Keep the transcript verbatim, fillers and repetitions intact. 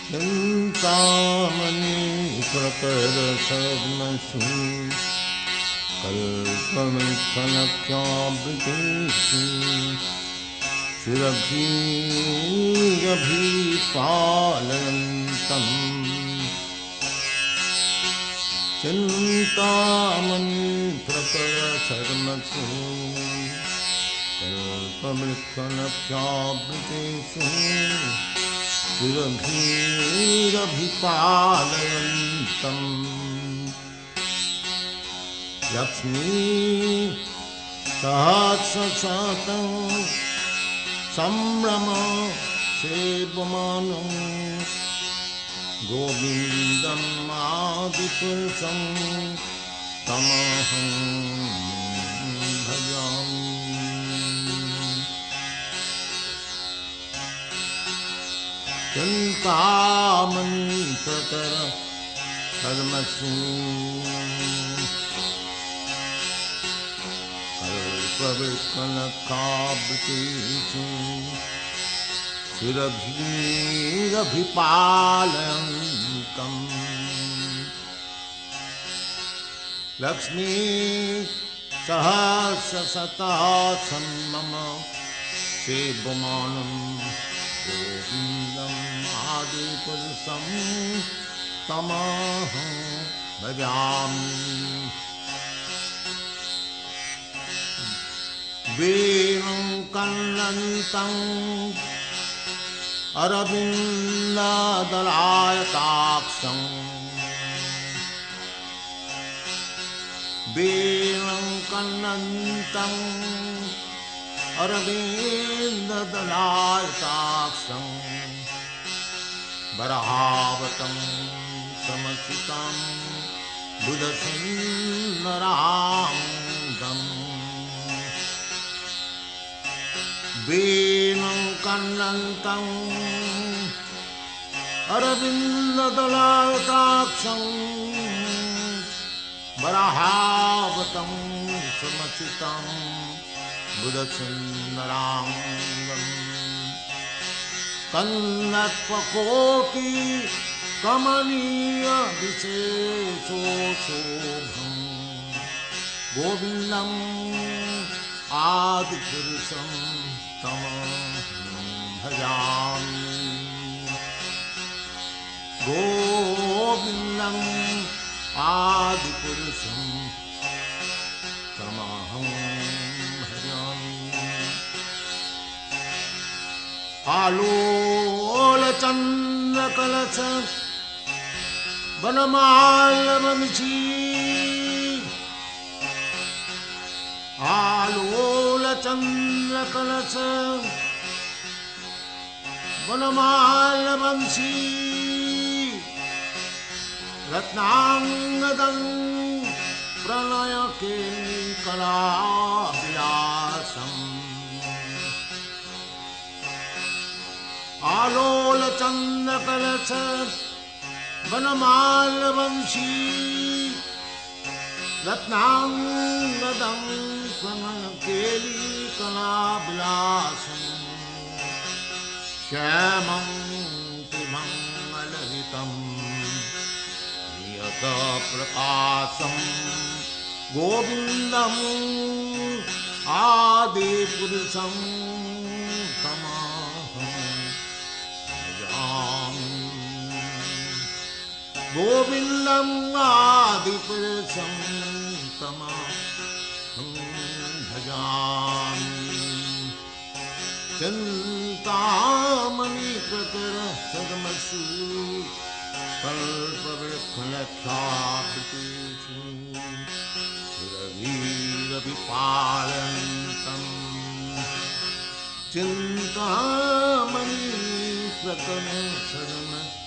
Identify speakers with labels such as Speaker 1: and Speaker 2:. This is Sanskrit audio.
Speaker 1: चिंतामणि प्रकर सद्मसु कल्पवृक्षलक्षावृतेषु सुरभिरभिपालयन्तम् चिंतामणि प्रकर सद्मसु कल्पवृक्षलक्षावृतेषु सुरभिरभिपालयन्तम् लक्ष्मी सहस्रशतं संभ्रम सेवमानं गोविन्दम् आदिपुरुषं तमहं भजामि। चिंतामणि प्रकर सद्मसु कल्पवृक्षलक्षावृतेषु सुरभिरभिपालयन्तम् लक्ष्मी सहस्रशतं मम सेवमानं गोविन्दम् आदिपुरुषं तमहं भजामि। वेणुं कन्नन्तं अरविन्ददलायताक्षं वेणुं कन्नन्तं अरविन्ददलायताक्षं वराहवतं समर्चितं बुधसुन्दराङ्गम् वेणुं कन्नन्तं अरविन्ददलायताक्षं वराहवतं समर्चितं बुधसुन्दराङ्गम् कन्दर्पकोटि कमनीय विशेषोशोभं गोविन्दम् आदिपुरुषं तमहं भजामि। गोविन्दम् आदिपुरुषं तमहं भजामि। आलोलचन्द्रकलश वनमालवंशी आलोलचन्द्रकलश वनमालवंशी रत्नांगदं प्रणयकेलिकलाविलासम् आलोलचन्द्रकलश वनमालवंशी रत्नांगदं प्रणयकेलिकलाविलासम् श्यामं मंगलहितं नियतप्रकाशं गोविन्दम् आदिपुरुषं तमहं भजामि। गोविन्दम् आदिपुरुषं तमहं भजामि। चिंतामणि प्रकर सद्मसु कल्पवृक्षलक्षावृतेषु सुरभिरभिपालयन्तम् चिंतामणि प्रकर सद्मसु